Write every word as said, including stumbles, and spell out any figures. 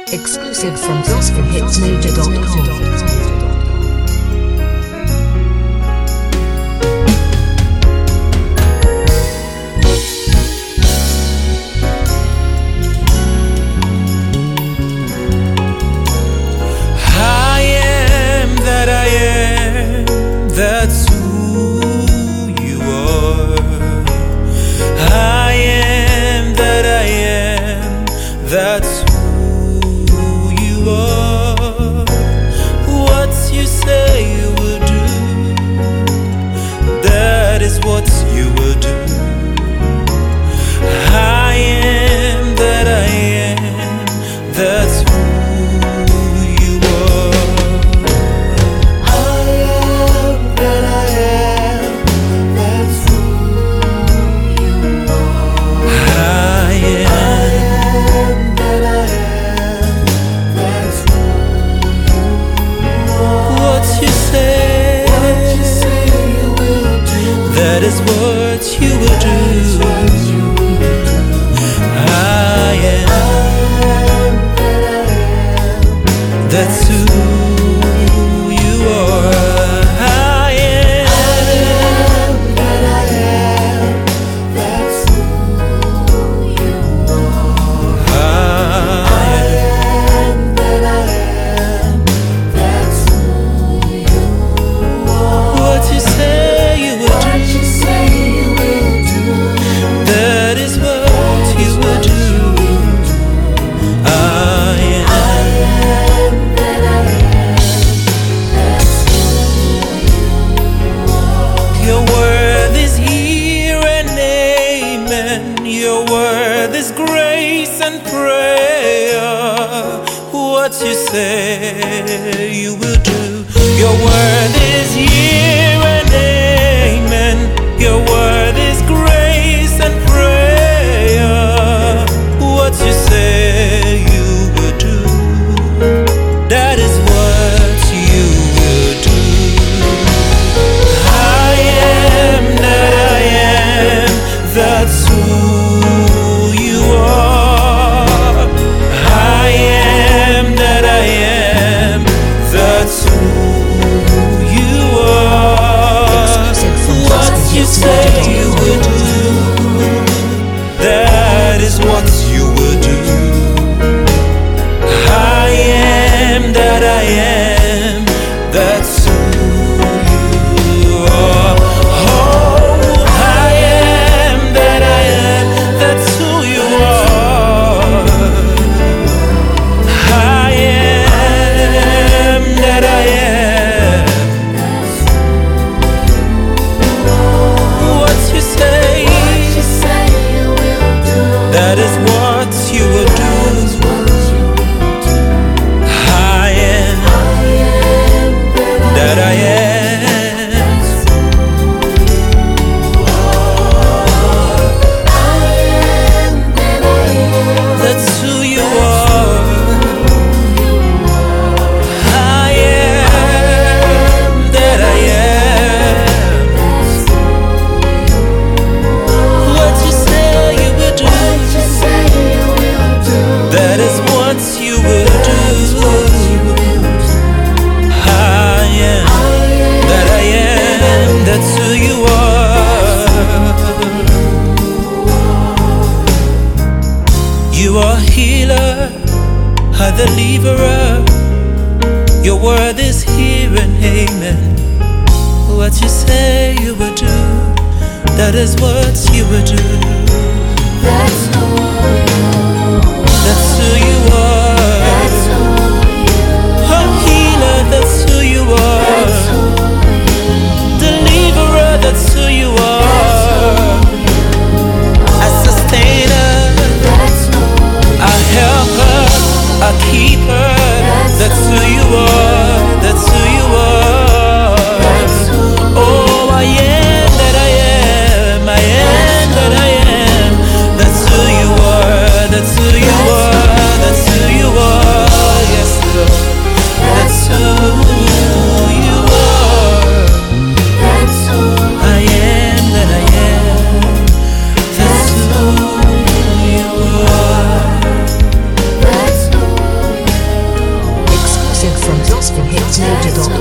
Exclusive from gospel hits major dot com. That's who you are. I am that I am. That's who you are. What you say you will do, that is what you will do. I am that I am. That's who you are. That is what you will do. I am. That's who you are. I am. That's who you are. I am. That's who you are. What you say you will do. That is what you will do. I am. Your word is here and amen. Your word is grace and prayer. What you say you will do. Your word is here and amen. Your word is grace and prayer. What you say you will do, that is what you will do. I am that I am. That's who you are. I am that I am. That's who you are. What you say you will do, that is what you will do. I am that I am. That's who you are. Oh, I am that I am. That's who you are. I am that I am. What you say, that is what you will do. I am that I am. That's who you are. I am that I am. What you say you will do, that is what you will do. I am that I am. That's who you are. You are healer, a deliverer. Your word is here and amen. What you say you will do, that is what you will do. That's who you are. That's who you are. That's who you A healer, that's who you are. Deliverer, that's who you are. A sustainer, a helper, a keeper. That's who you are. That's who you are. Oh, I am that I am. I am that I am. That's who hits major dot com.